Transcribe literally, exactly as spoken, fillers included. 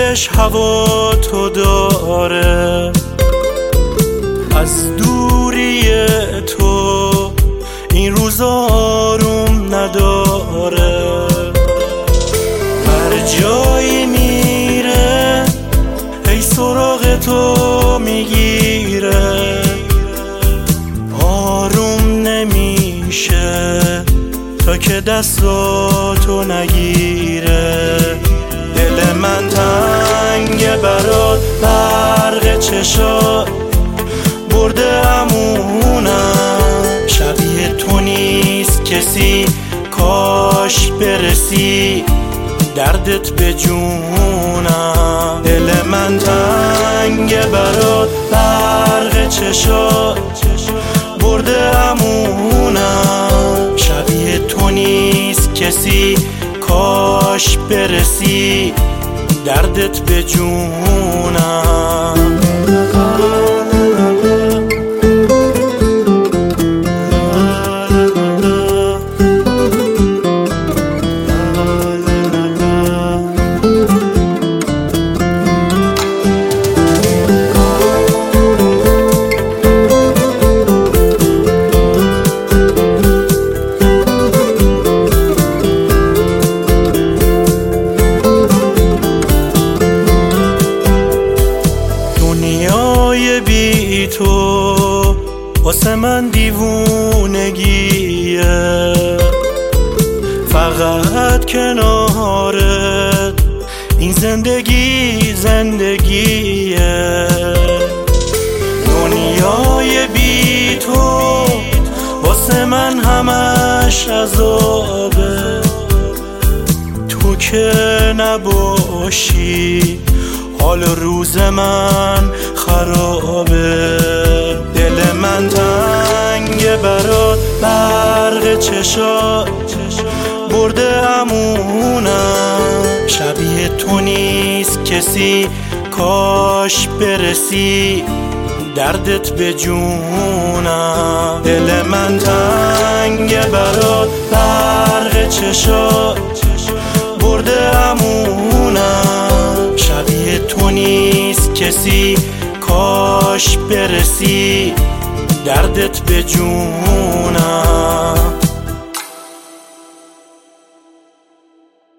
دلش هوا تو داره، از دوری تو این روزا آروم نداره. هر جایی میره ای سراغ تو میگیره، آروم نمیشه تا که دستاتو نگیره. دل من تنگ برات، برق چشات برده امونم، شبیه تو نیست کسی، کاش برسی دردت به جونم. دل من تنگ برات، برق چشات برده امونم، شبیه تو نیست کسی، کاش برسی دردت به جونم. بی تو واسه من دیوونگیه، فقط کنارت این زندگی زندگیه. دنیای بی تو واسه من همش عذابه، تو که نباشی حال روز من خرابه. دل من تنگ برات، برق چشات برده امونم، شبیه تو نیست کسی، کاش برسی دردت به جونم. دل من تنگ برات، برق چشات برده امونم، شبیه تو نیست کسی، کاش برسی دردت به جونم.